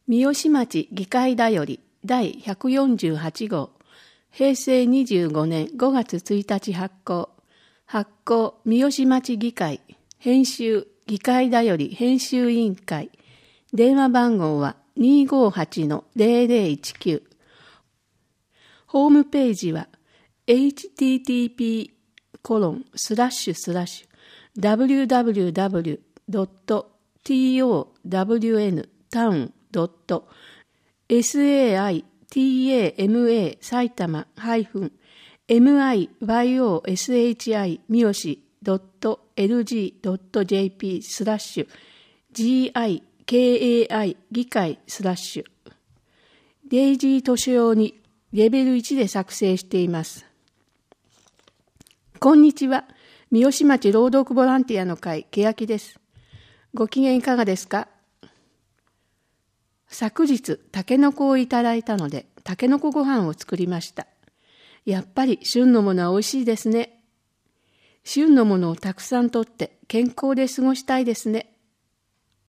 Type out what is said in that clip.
三好町議会だより第148号、平成25年5月1日発行、三好町議会、編集、議会だより編集委員会、電話番号は258-0019。ホームページは www.townyosaytama-myoshiyoshi.jp/gikai 議会デイジー図書用にレベル1で作成しています。こんにちは。三好町朗読ボランティアの会、欅です。ご機嫌いかがですか？昨日、タケノコをいただいたので、タケノコご飯を作りました。やっぱり旬のものは美味しいですね。旬のものをたくさんとって健康で過ごしたいですね。